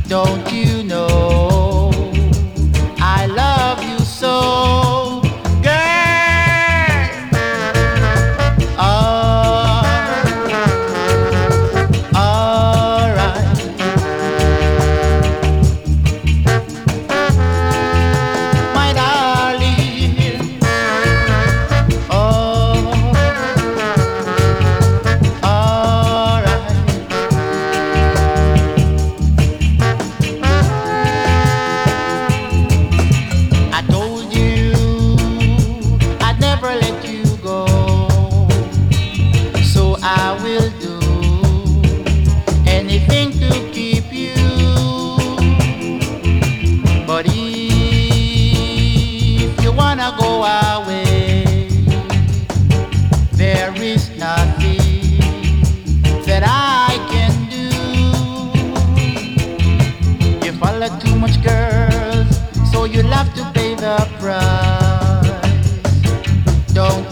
Don't you know I love you so, girl? Oh, alright, my darling. Oh, alright. I told you I'd never let you go, so I will do anything to keep you. But if you wanna go away, there is nothing that I can do. You follow too much girls, so you'll have to pay the price. Don't